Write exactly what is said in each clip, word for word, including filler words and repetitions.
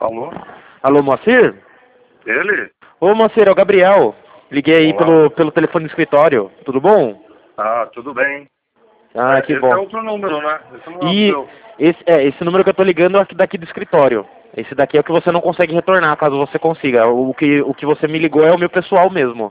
Alô? Alô, Moacir? Ele? Ô, Moacir, é o Gabriel. Liguei aí Olá. pelo, pelo telefone do escritório. Tudo bom? Ah, tudo bem. Ah, É, que esse bom. é outro número, né? Esse não é o E seu. esse, é, esse número que eu tô ligando é aqui daqui do escritório. Esse daqui é o que você não consegue retornar, caso você consiga. O que, o que você me ligou é o meu pessoal mesmo.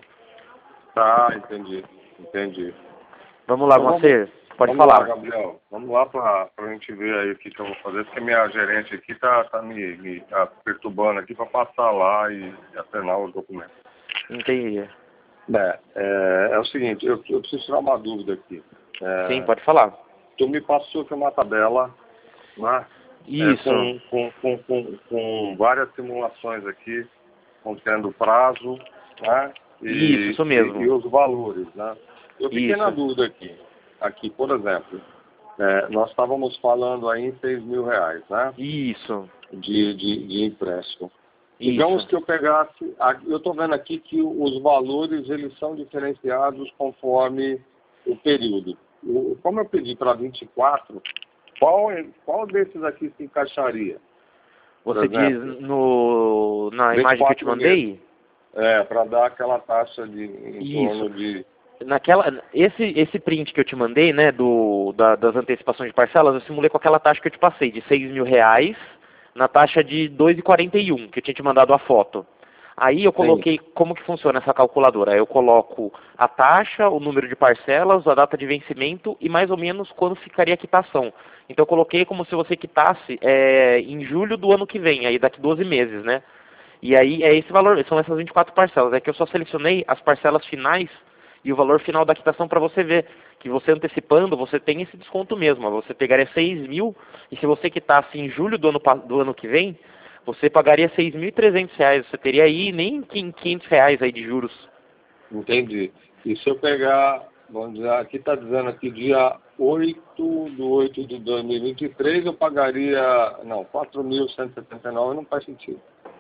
Tá, entendi. Entendi. Vamos lá, Então vamos, Moacir. Pode vamos lá, falar. Gabriel. Vamos lá pra, pra gente ver aí o que, que eu vou fazer, porque minha gerente aqui tá, tá me, me tá perturbando aqui pra passar lá e, e assinar os documentos. Entendi. É, é, é o seguinte, eu, eu preciso tirar uma dúvida aqui. Sim, É, pode falar. tu me passou aqui uma tabela, né? É, Isso. com, com, com, com, com várias simulações aqui, contendo prazo, né? E, Isso, isso mesmo. e, e os valores, né? Eu fiquei na Isso. dúvida aqui. Aqui, por exemplo, é, nós estávamos falando aí em seis mil reais, né? Isso. De, de, de empréstimo. Isso. Digamos que eu pegasse, eu estou vendo aqui que os valores eles são diferenciados conforme o período. O- Como eu pedi para vinte e quatro, qual, é- qual desses aqui se encaixaria? Por Você diz exemplo, no, na imagem que eu te vinte e quatro meses. mandei? É, para dar aquela taxa de em Isso. torno de... Naquela, esse, esse print que eu te mandei, né, do, da- das antecipações de parcelas, eu simulei com aquela taxa que eu te passei, de seis mil reais, na taxa de dois vírgula quarenta e um, que eu tinha te mandado a foto. Aí eu Sim, coloquei, como que funciona essa calculadora? Eu coloco a taxa, o número de parcelas, a data de vencimento e mais ou menos quando ficaria a quitação. Então eu coloquei como se você quitasse é, em julho do ano que vem, aí daqui doze meses, né? E aí é esse valor, são essas vinte e quatro parcelas. É que eu só selecionei as parcelas finais e o valor final da quitação para você ver que você antecipando, você tem esse desconto mesmo. Você pegaria seis mil e se você quitasse em julho do ano, pa- do ano que vem, você pagaria seis mil e trezentos reais. Você teria aí nem quinhentos reais aí de juros. entendi. E se eu pegar, vamos dizer, aqui está dizendo aqui dia oito de oito de dois mil e vinte e três, eu pagaria, não, quatro mil cento e setenta e nove, não faz sentido.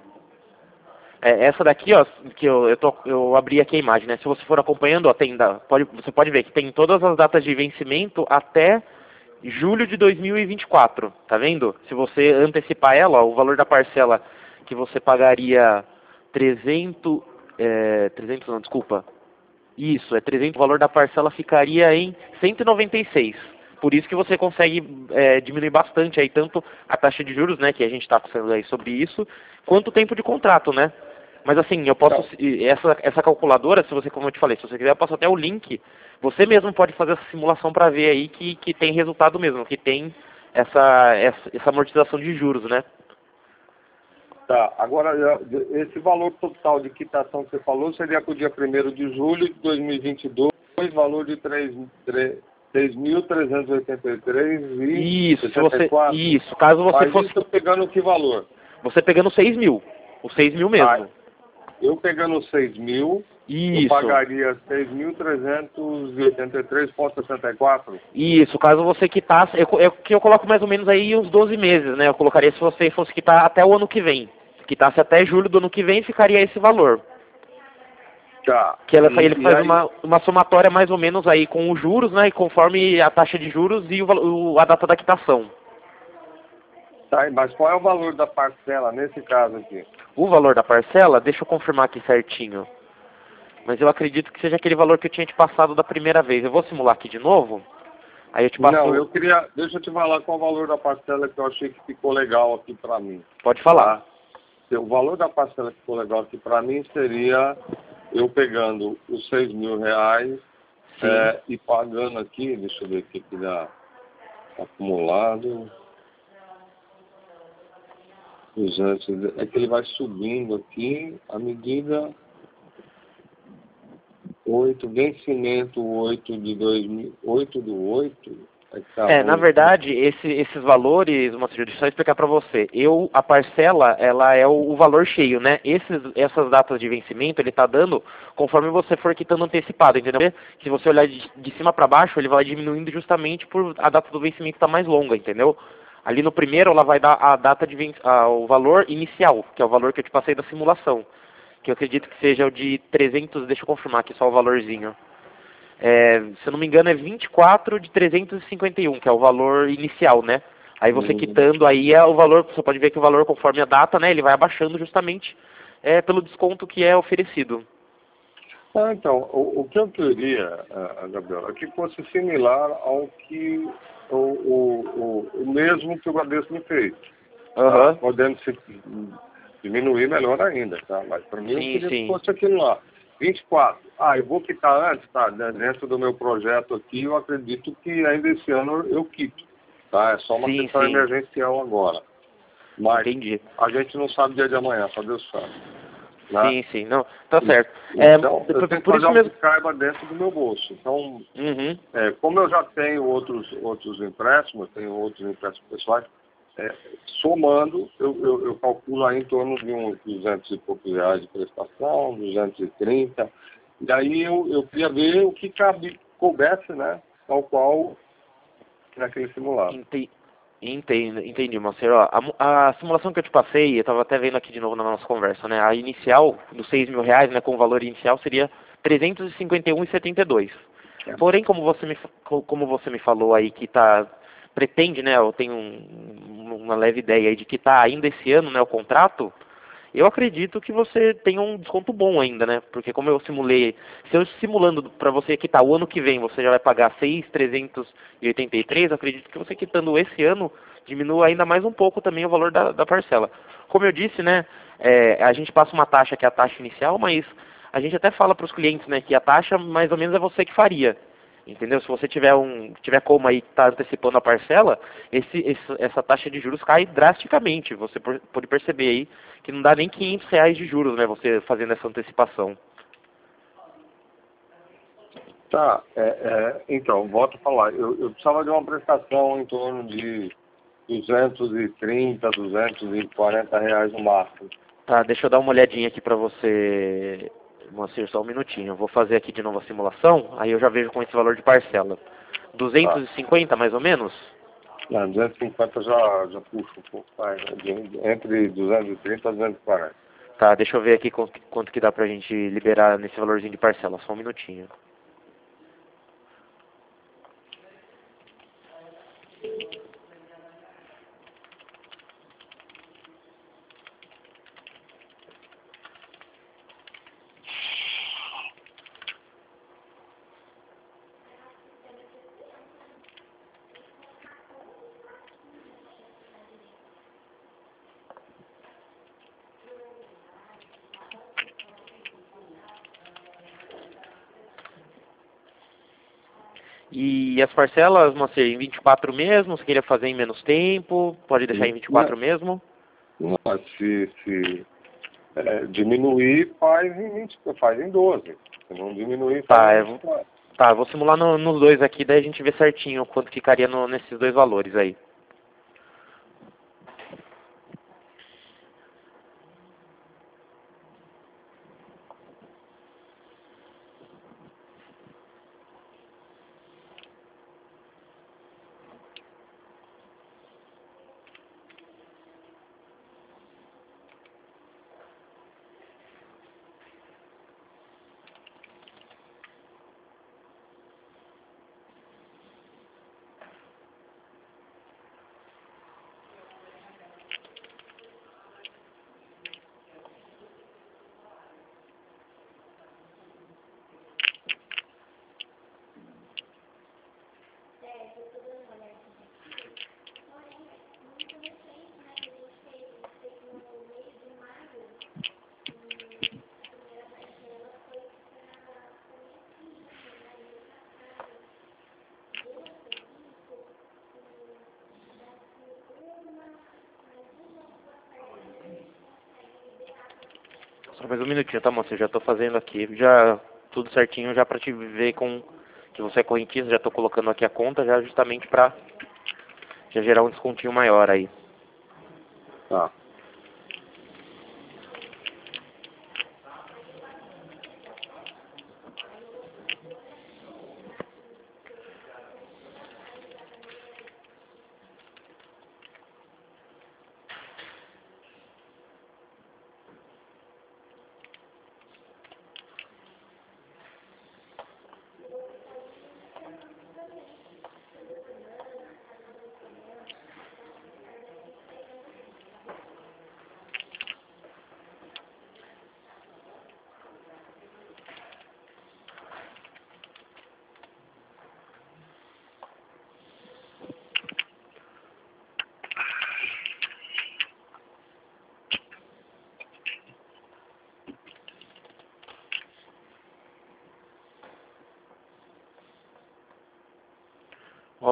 É, essa daqui, ó, que eu, eu, tô, eu abri aqui a imagem, né? Se você for acompanhando, ó, tem, da- pode, você pode ver que tem todas as datas de vencimento até julho de dois mil e vinte e quatro, tá vendo? Se você antecipar ela, ó, o valor da parcela que você pagaria trezentos, é, trezentos não, desculpa. Isso, é trezentos, o valor da parcela ficaria em cento e noventa e seis. Por isso que você consegue é, diminuir bastante aí tanto a taxa de juros, né, que a gente está conversando aí sobre isso, quanto o tempo de contrato, né? Mas assim, eu posso, Então, essa, essa calculadora, se você, como eu te falei, se você quiser, eu passo até o link. Você mesmo pode fazer essa simulação para ver aí que, que tem resultado mesmo, que tem essa, essa, essa amortização de juros, né? tá, agora eh, esse valor total de quitação que você falou seria para o dia primeiro de julho de dois mil e vinte e dois, valor de seis mil trezentos e oitenta e três e Isso, se sessenta e você, quatro. isso, caso você Mas fosse, isso pegando que valor? você pegando seis mil, os seis mil Tá, mesmo. eu pegando seis mil, eu Isso. pagaria seis mil trezentos e oitenta e três vírgula sessenta e quatro. Isso, caso você quitasse, eu, eu, que eu coloco mais ou menos aí uns doze meses, né? Eu colocaria se você fosse quitar até o ano que vem. Se quitasse até julho do ano que vem, ficaria esse valor. Tá. Que ela, E, ele e faz aí, uma, uma somatória mais ou menos aí com os juros, né? E conforme a taxa de juros e o, valo- o- a data da quitação. tá, mas qual é o valor da parcela nesse caso aqui? O valor da parcela, deixa eu confirmar aqui certinho. Mas eu acredito que seja aquele valor que eu tinha te passado da primeira vez. Eu vou simular aqui de novo. Aí eu te passo. Não, eu queria, deixa eu te falar qual é o valor da parcela que eu achei que ficou legal aqui para mim. Pode falar. Tá? O valor da parcela que ficou legal aqui para mim seria eu pegando os seis mil reais Sim. é, e pagando aqui, deixa eu ver aqui que dá acumulado. duzentos, é que ele vai subindo aqui à medida oito, vencimento oito de dois mil, oito do oito, é que tá É, na oito. verdade, esse- esses valores, Moacir, deixa eu só explicar para você. Eu, a parcela, ela é o, o valor cheio, né? Esses, essas datas de vencimento, ele tá dando conforme você for quitando antecipado, entendeu? Se você olhar de, de cima para baixo, ele vai diminuindo justamente por a data do vencimento estar mais longa, entendeu? Ali no primeiro, ela vai dar a data de ven- a, o valor inicial, que é o valor que eu te passei da simulação, que eu acredito que seja o de trezentos, deixa eu confirmar aqui só o valorzinho. É, se eu não me engano, é vinte e quatro de trezentos e cinquenta e um, que é o valor inicial, né? Aí você Uhum. quitando aí é o valor, você pode ver que o valor conforme a data, né, ele vai abaixando justamente é, pelo desconto que é oferecido. Ah, então, o, o que eu queria, uh, Gabriel, é que fosse similar ao que o, o, o, o mesmo que o Bradesco me fez. Tá? Aham. Podendo se diminuir melhor ainda, tá? Mas para mim eu Sim, queria que sim. fosse aquilo lá. vinte e quatro. Ah, eu vou quitar antes, tá? Dentro do meu projeto aqui, eu acredito que ainda esse ano eu quito. Tá? É só uma Sim, questão sim. emergencial agora. Mas Entendi. a gente não sabe o dia de amanhã, só Deus sabe. Né? Sim, sim. Não, tá certo. É, Então, eu por, tenho que por fazer isso algo mesmo. que caiba dentro do meu bolso. Então, Uhum. é, como eu já tenho outros, outros empréstimos, tenho outros empréstimos pessoais, é, somando, eu, eu, eu calculo aí em torno de uns duzentos e poucos reais de prestação, duzentos e trinta. E aí eu, eu queria ver o que cabe, coubesse, né, ao qual naquele simulado. Ente- Entendo, entendi, Marcelo. Ó, A, mu- a simulação que eu te passei, eu estava até vendo aqui de novo na nossa conversa, né? A inicial, dos seis mil reais, né, com o valor inicial, seria trezentos e cinquenta e um vírgula setenta e dois. É. Porém, como você me, fa- co- como você me falou aí que tá, pretende, né, eu tenho um- uma leve ideia aí de que tá ainda esse ano, né, o contrato, eu acredito que você tem um desconto bom ainda, né? Porque como eu simulei, se eu simulando para você quitar o ano que vem, você já vai pagar seis mil trezentos e oitenta e três, eu acredito que você quitando esse ano, diminua ainda mais um pouco também o valor da, da parcela. Como eu disse, né, é, a gente passa uma taxa que é a taxa inicial, mas a gente até fala para os clientes, né, que a taxa mais ou menos é você que faria. Entendeu? Se você tiver um tiver como aí estar antecipando a parcela, esse, esse, essa taxa de juros cai drasticamente. Você por- pode perceber aí que não dá nem quinhentos reais de juros, né? Você fazendo essa antecipação. Tá, é, é, então, volto a falar. Eu, eu precisava de uma prestação em torno de duzentos e trinta, duzentos e quarenta reais no máximo. Tá, deixa eu dar uma olhadinha aqui pra você, Moacir, só um minutinho. Eu vou fazer aqui de novo a simulação, aí eu já vejo com esse valor de parcela. Tá. duzentos e cinquenta mais ou menos? Não, duzentos e cinquenta já, já puxa um pouco, vai, né? De- entre duzentos e trinta e duzentos e quarenta. Tá, deixa eu ver aqui quanto, quanto que dá pra gente liberar nesse valorzinho de parcela, só um minutinho. E as parcelas, Moacir, em vinte e quatro mesmo? Você queria fazer em menos tempo? Pode deixar em vinte e Não, quatro mesmo? não, se se é, diminuir, faz em vinte, faz em doze. Se não diminuir, faz Tá, em eu vou, vinte e quatro. tá, eu vou simular no- nos dois aqui, daí a gente vê certinho quanto ficaria no- nesses dois valores aí. Só mais um minutinho, tá, moça? Eu já tô fazendo aqui, já tudo certinho já pra te ver com que você é correntista, já tô colocando aqui a conta já justamente pra já gerar um descontinho maior aí. Tá.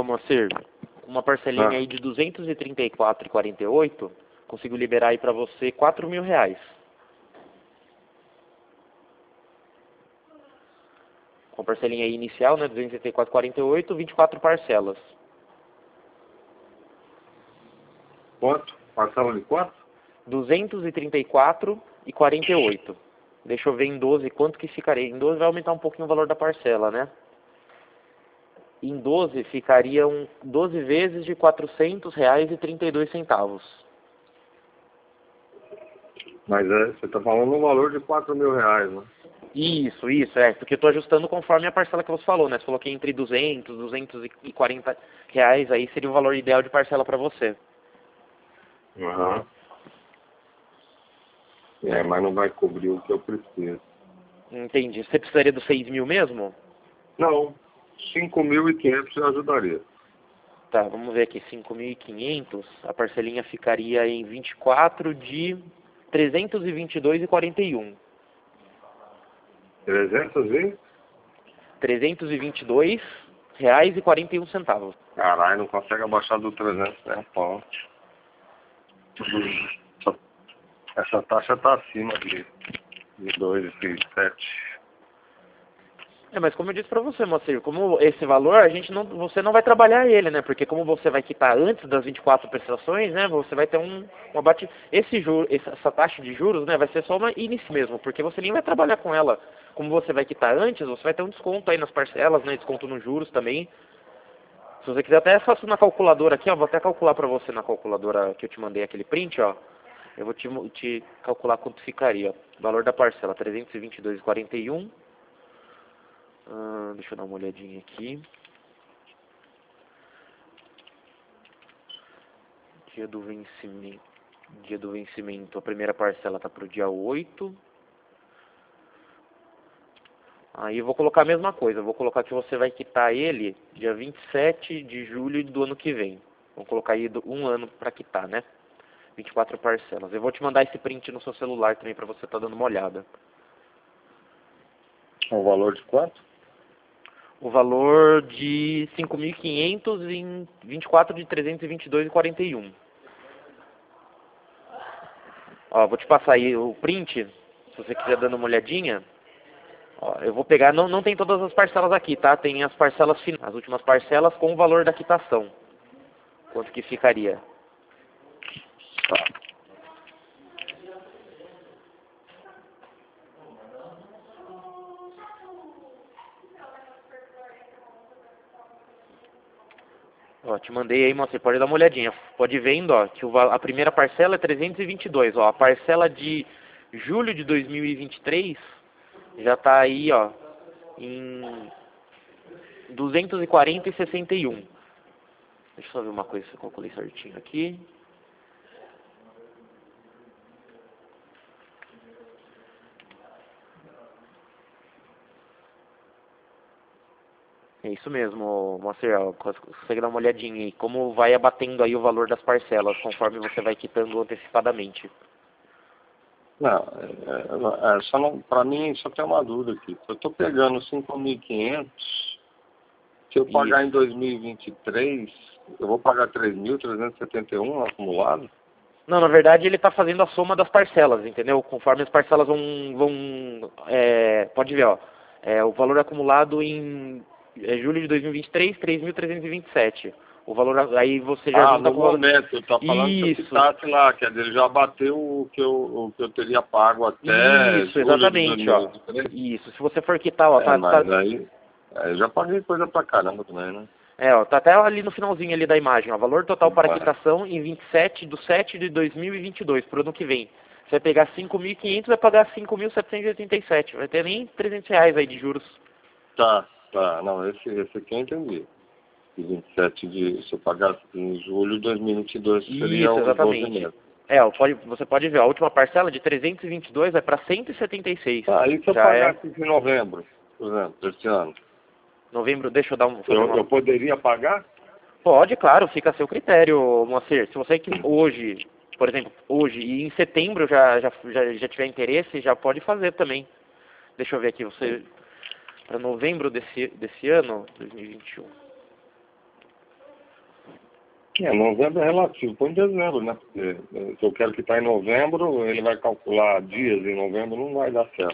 Ó, Moacir, uma parcelinha Ah. aí de duzentos e trinta e quatro reais e quarenta e oito centavos, consigo liberar aí pra você quatro mil reais. Com parcelinha aí inicial, né, duzentos e trinta e quatro reais e quarenta e oito centavos, vinte e quatro parcelas. Quanto? Parcela de quanto? duzentos e trinta e quatro reais e quarenta e oito centavos. Deixa eu ver em doze quanto que ficaria. Em doze vai aumentar um pouquinho o valor da parcela, né? Em doze ficariam doze vezes de quatrocentos reais e trinta e dois centavos. Mas é, você está falando um valor de quatro mil reais, né? Isso, isso, é. Porque eu estou ajustando conforme a parcela que você falou, né? Você falou que entre duzentos, duzentos e quarenta reais aí seria o valor ideal de parcela para você. Aham. É, mas não vai cobrir o que eu preciso. Entendi. Você precisaria dos seis mil mesmo? Não, cinco mil e quinhentos eu ajudaria. Tá, vamos ver aqui. cinco mil e quinhentos, a parcelinha ficaria em vinte e quatro de trezentos e vinte e dois reais e quarenta e um. trezentos e? trezentos e vinte e dois reais e quarenta e um centavos. Caralho, não consegue abaixar do trezentos, né? Pô. Essa, essa taxa tá acima de, de dois e sete. É, mas como eu disse pra você, Moacir, como esse valor, a gente não, você não vai trabalhar ele, né? Porque como você vai quitar antes das vinte e quatro prestações, né? Você vai ter um, um abate... Esse juro, essa taxa de juros, né? Vai ser só uma início mesmo, porque você nem vai trabalhar com ela. Como você vai quitar antes, você vai ter um desconto aí nas parcelas, né? Desconto nos juros também. Se você quiser até faço na calculadora aqui, ó. Vou até calcular pra você na calculadora que eu te mandei aquele print, ó. Eu vou te, te calcular quanto ficaria, ó. Valor da parcela, trezentos e vinte e dois reais e quarenta e um. Ah, deixa eu dar uma olhadinha aqui. Dia do vencimento. Dia do vencimento. A primeira parcela tá pro dia oito. Aí eu vou colocar a mesma coisa. Eu vou colocar que você vai quitar ele dia vinte e sete de julho do ano que vem. Vamos colocar aí do- um ano para quitar, né? vinte e quatro parcelas. Eu vou te mandar esse print no seu celular também para você estar dando uma olhada. O valor de quanto? O valor de cinco mil e quinhentos em vinte e quatro de trezentos e vinte e dois reais e quarenta e um. Ó, vou te passar aí o print, se você quiser dando uma olhadinha. Ó, eu vou pegar, não, não tem todas as parcelas aqui, tá? Tem as parcelas finais, as últimas parcelas com o valor da quitação. Quanto que ficaria? Tá. Ó, te mandei aí, você pode dar uma olhadinha. Pode ir vendo, ó, que o, val- a primeira parcela é trezentos e vinte e dois, ó. A parcela de julho de dois mil e vinte e três já tá aí, ó, em duzentos e quarenta e sessenta e um. Deixa eu só ver uma coisa se eu calculei certinho aqui. É isso mesmo, Moacir, ó, consegue dar uma olhadinha aí, como vai abatendo aí o valor das parcelas, conforme você vai quitando antecipadamente. Não, é, é, é, só não, pra mim só tem uma dúvida aqui. Se eu tô pegando cinco mil e quinhentos, se eu pagar Isso. em dois mil e vinte e três, eu vou pagar três mil trezentos e setenta e um acumulado? Não, na verdade ele está fazendo a soma das parcelas, entendeu? Conforme as parcelas vão, vão é, pode ver, ó, é, o valor acumulado em é, julho de dois mil e vinte e três, três mil trezentos e vinte e sete. O valor, aí você já Ah, junta no com o valor... momento, eu tô falando que eu Isso, quitasse lá, quer dizer, ele já bateu o que eu, o que eu teria pago até isso, julho de exatamente, ó. dois mil e vinte e três. Isso, se você for quitar, ó, É, tá, tá, mas aí, é, eu já paguei coisa pra caramba também, né? é, ó, tá até ali no finalzinho ali da imagem, ó, valor total para Tá. quitação em vinte e sete de sete de dois mil e vinte e dois, pro ano que vem. Você vai pegar cinco mil e quinhentos, vai pagar cinco mil setecentos e oitenta e sete, vai ter nem trezentos reais aí de juros. Tá, tá, não, esse, esse aqui eu entendi. De vinte e sete de, se eu pagasse em julho de dois mil e vinte e dois, seria Isso, os doze exatamente. meses. É, ó, pode, você pode ver, a última parcela de trezentos e vinte e dois vai para cento e setenta e seis. Tá, e se eu Já é pagasse em novembro, por exemplo, esse ano? novembro, deixa eu dar um, fazer Eu, uma... eu poderia pagar? Pode, claro, fica a seu critério, Moacir. Se você que hoje, por exemplo, hoje e em setembro já, já, já, já tiver interesse, já pode fazer também. Deixa eu ver aqui, você... Para novembro desse, desse ano, dois mil e vinte e um. É, novembro é relativo, põe dezembro, né? Porque eh, se eu quero que está em novembro, ele vai calcular dias em novembro, não vai dar certo.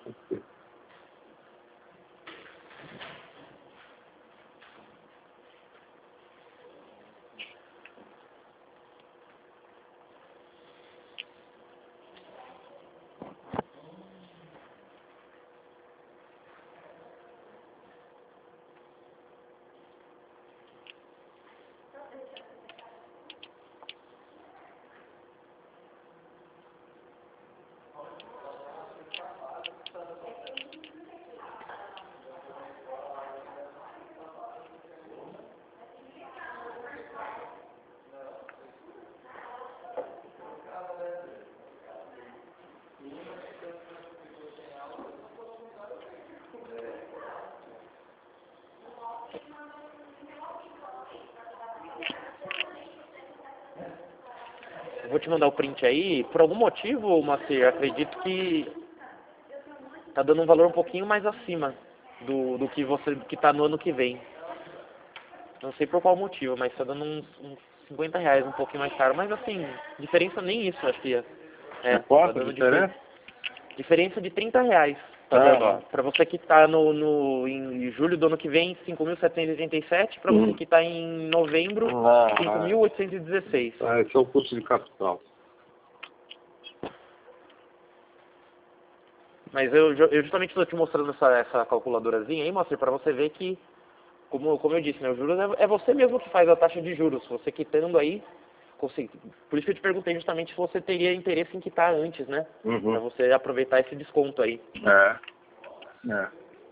Eu vou te mandar o print aí. Por algum motivo, Macir, acredito que tá dando um valor um pouquinho mais acima do, do que você que tá no ano que vem. Não sei por qual motivo, mas tá dando uns, uns cinquenta reais, um pouquinho mais caro. Mas assim, diferença nem isso, acho que é. É É, tá quanto a dando diferença? difer- diferença de trinta reais. Tá Ah, dando, ó. Pra você que tá no, no, em julho do ano que vem, cinco mil setecentos e oitenta e sete. Pra você hum. que tá em novembro, Ah, cinco mil oitocentos e dezesseis. ah, esse é o custo de capital. Mas eu, ju- eu justamente estou te mostrando essa, essa calculadorazinha aí, Moacir, para você ver que, como, como eu disse, né, os juros é, é você mesmo que faz a taxa de juros. Você quitando aí, consegui- por isso que eu te perguntei justamente se você teria interesse em quitar antes, né? Uhum. Para você aproveitar esse desconto aí. É. É.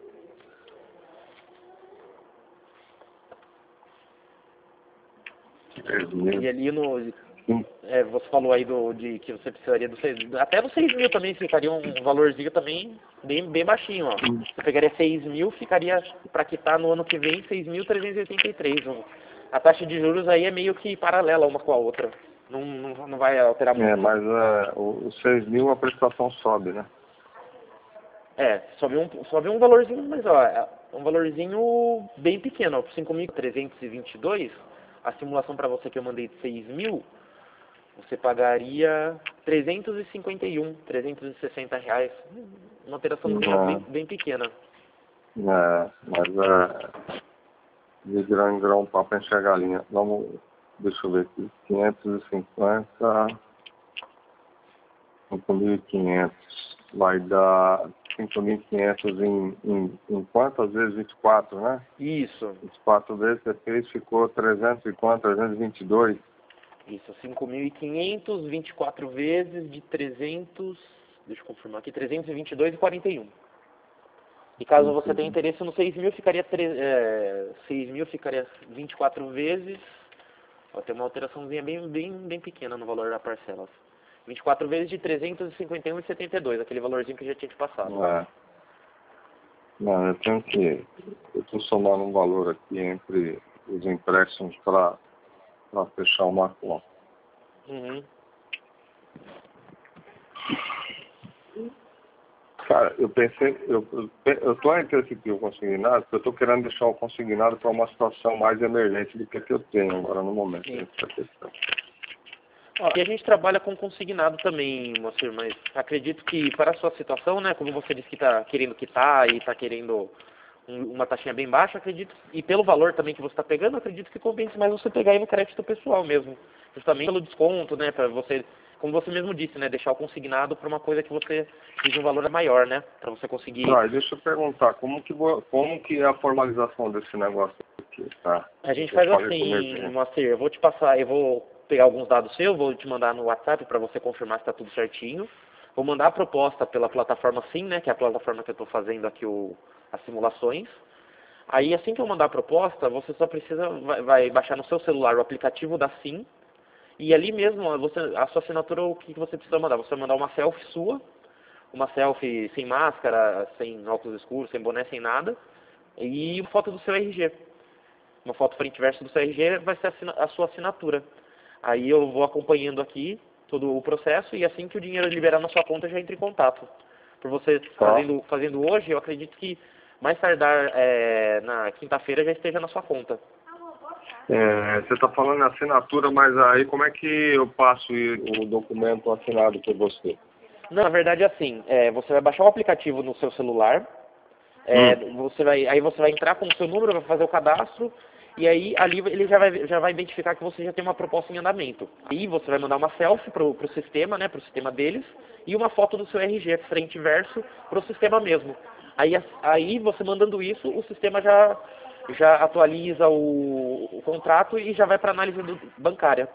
Três mil. E ali no. Hum. É, você falou aí do, de que você precisaria do seis, até dos seis mil também ficaria um valorzinho também bem, bem baixinho, ó. Você pegaria seis mil, ficaria para quitar no ano que vem seis mil trezentos e oitenta e três. A taxa de juros aí é meio que paralela uma com a outra. Não, não, não vai alterar muito. É, mas uh, o, os seis mil a prestação sobe, né? É, sobe um, sobe um valorzinho, mas ó, é um valorzinho bem pequeno, ó, por cinco mil trezentos e vinte e dois, a simulação para você que eu mandei de seis mil, você pagaria trezentos e cinquenta e um, trezentos e sessenta reais. Uma alteraçãozinha bem, bem pequena. É, mas é, de grão em grão, papo enche a galinha. Vamos, deixa eu ver aqui, quinhentos e cinquenta, cinco mil e quinhentos, vai dar cinco mil e quinhentos em, em, em quantas vezes? vinte e quatro, né? Isso, vinte e quatro vezes, depois ficou trezentos e quanto? trezentos e vinte e dois. isso, cinco mil e quinhentos, vinte e quatro vezes de trezentos, deixa eu confirmar aqui, trezentos e vinte e dois e quarenta e um. E caso você tenha interesse no seis mil, ficaria tre- é, seis mil ficaria vinte e quatro vezes. Ó, tem uma alteraçãozinha bem, bem, bem pequena no valor da parcela. vinte e quatro vezes de trezentos e cinquenta e um e setenta e dois, aquele valorzinho que eu já tinha te passado. É. Não, eu tenho que. Eu estou somando um valor aqui entre os empréstimos para fechar uma conta. Uhum. Cara, eu pensei, eu, eu, eu tô entre esse aqui o consignado, porque eu estou querendo deixar o consignado para uma situação mais emergente do que a que eu tenho agora no momento. Sim. Essa é a questão. Ó, e a gente trabalha com consignado também, Moacir, mas acredito que para a sua situação, né, como você disse que está querendo quitar e está querendo um- uma taxinha bem baixa, acredito, e pelo valor também que você está pegando, acredito que compense mais você pegar aí no crédito pessoal mesmo, justamente pelo desconto, né, para você, como você mesmo disse, né, deixar o consignado para uma coisa que você precisa de um valor maior, né, para você conseguir. Ah, e deixa eu perguntar, como que, vo- como que é a formalização desse negócio aqui, tá? A gente Eu faz falei com o meu assim, cliente. Moacir, eu vou te passar, eu vou pegar alguns dados seus, vou te mandar no WhatsApp para você confirmar se está tudo certinho. Vou mandar a proposta pela plataforma Sim, né, que é a plataforma que eu estou fazendo aqui o, as simulações. Aí assim que eu mandar a proposta, você só precisa, vai, vai baixar no seu celular o aplicativo da Sim, e ali mesmo, você, a sua assinatura, o que você precisa mandar? Você vai mandar uma selfie sua, uma selfie sem máscara, sem óculos escuros, sem boné, sem nada, e uma foto do seu R G. Uma foto frente e verso do seu R G vai ser a, assina- a sua assinatura. Aí eu vou acompanhando aqui todo o processo e assim que o dinheiro liberar na sua conta, eu já entro em contato. Por você fazendo, fazendo hoje, eu acredito que mais tardar é, na quinta-feira já esteja na sua conta. É, você está falando em assinatura, mas aí como é que eu passo o documento assinado por você? Não, na verdade é assim, é, você vai baixar o aplicativo no seu celular, é, Hum. você vai, aí você vai entrar com o seu número, vai fazer o cadastro, e aí ali ele já vai, já vai identificar que você já tem uma proposta em andamento. Aí você vai mandar uma selfie para o sistema, né, para o sistema deles, e uma foto do seu R G, frente e verso, para o sistema mesmo. Aí, aí você mandando isso, o sistema já, já atualiza o, o contrato e já vai para análise do, bancária.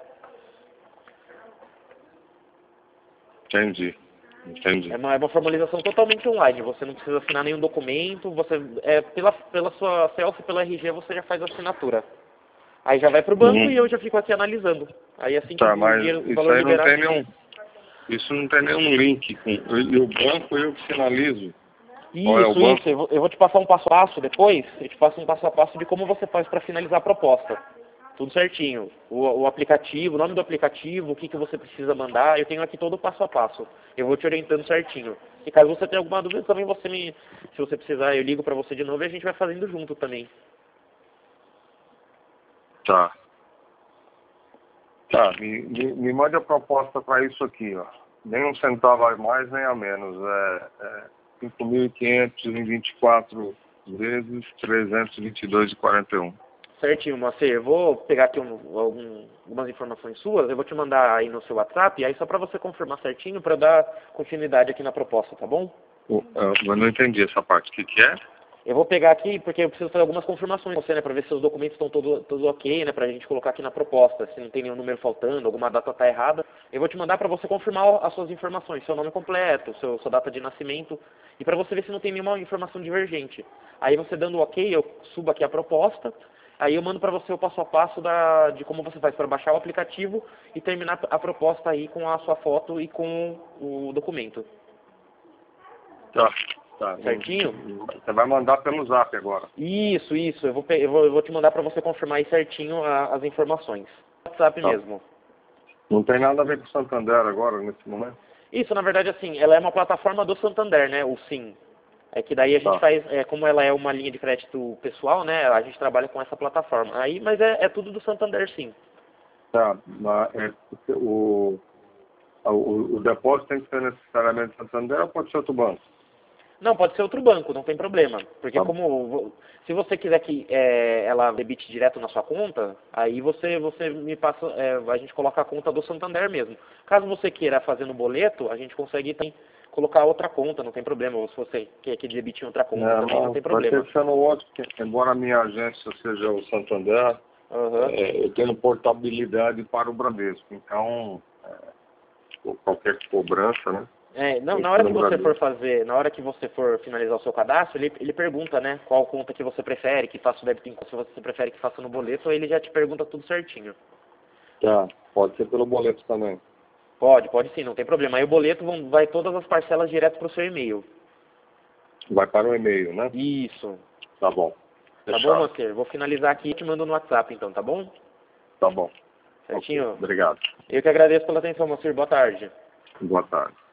Entendi. Entendi. É uma, é uma formalização totalmente online, você não precisa assinar nenhum documento, você, é, pela, pela sua selfie, pelo R G, você já faz a assinatura. Aí já vai para o banco Uhum. e eu já fico aqui analisando. Aí assim que Tá, o, mas dinheiro, o isso valor aí não liberar... tem nenhum, isso não tem nenhum link com, e o banco eu que finalizo. Ou é o Isso, banco? isso, eu vou, eu vou te passar um passo a passo depois, eu te passo um passo a passo de como você faz para finalizar a proposta. Tudo certinho. O, o aplicativo, o nome do aplicativo, o que, que você precisa mandar, eu tenho aqui todo o passo a passo. Eu vou te orientando certinho. E caso você tenha alguma dúvida, também você me... Se você precisar, eu ligo para você de novo e a gente vai fazendo junto também. Tá. Tá, me, me, me mande a proposta para isso aqui, ó. Nem um centavo a mais, nem a menos. É, é cinco mil e quinhentos em vinte e quatro vezes trezentos e vinte e dois vírgula quarenta e um. Certinho, Moacir. Eu vou pegar aqui um, algum, algumas informações suas, eu vou te mandar aí no seu WhatsApp, aí só para você confirmar certinho, para dar continuidade aqui na proposta, tá bom? Oh, eu não entendi essa parte. O que, que é? Eu vou pegar aqui, porque eu preciso fazer algumas confirmações com você, né, para ver se os documentos estão todos todo ok, né, para a gente colocar aqui na proposta, se não tem nenhum número faltando, alguma data está errada. Eu vou te mandar para você confirmar as suas informações, seu nome completo, seu, sua data de nascimento, e para você ver se não tem nenhuma informação divergente. Aí você dando ok, eu subo aqui a proposta, aí eu mando para você o passo a passo da, de como você faz para baixar o aplicativo e terminar a proposta aí com a sua foto e com o documento. Tá. Tá. Certinho? Você vai mandar pelo zap agora. Isso, isso. Eu vou, pe- eu vou, eu vou te mandar para você confirmar aí certinho a- as informações. WhatsApp Tá. mesmo. Não tem nada a ver com o Santander agora, nesse momento? Isso, na verdade, assim, ela é uma plataforma do Santander, né? O Sim. É que daí a gente Tá. faz, é, como ela é uma linha de crédito pessoal, né? A gente trabalha com essa plataforma. Aí, mas é, é tudo do Santander, sim. Tá, mas é, o, o, o depósito tem que ser necessariamente Santander ou pode ser outro banco? Não, pode ser outro banco, não tem problema. Porque Tá. como se você quiser que é, ela debite direto na sua conta, aí você, você me passa, é, a gente coloca a conta do Santander mesmo. Caso você queira fazer no boleto, a gente consegue também colocar outra conta, não tem problema. Ou se você quer que debite em outra conta É, também, não tem vai problema. ter que ser no outro, porque embora a minha agência seja o Santander, Uhum. é, eu tenho portabilidade para o Bradesco. Então, é, qualquer cobrança, né? É, não, Eu na hora que tenho você Bradesco. for fazer, na hora que você for finalizar o seu cadastro, ele, ele pergunta, né, qual conta que você prefere, que faça o débito em conta, se você prefere que faça no boleto, aí ele já te pergunta tudo certinho. Tá, pode ser pelo boleto também. Pode, pode sim, não tem problema. Aí o boleto vão, vai todas as parcelas direto para o seu e-mail. Vai para o e-mail, né? Isso. Tá bom. Tá bom, Fechado. Moacir? Vou finalizar aqui e te mando no WhatsApp então, tá bom? Tá bom. Certinho? Ok, obrigado. Eu que agradeço pela atenção, Moacir. Boa tarde. Boa tarde.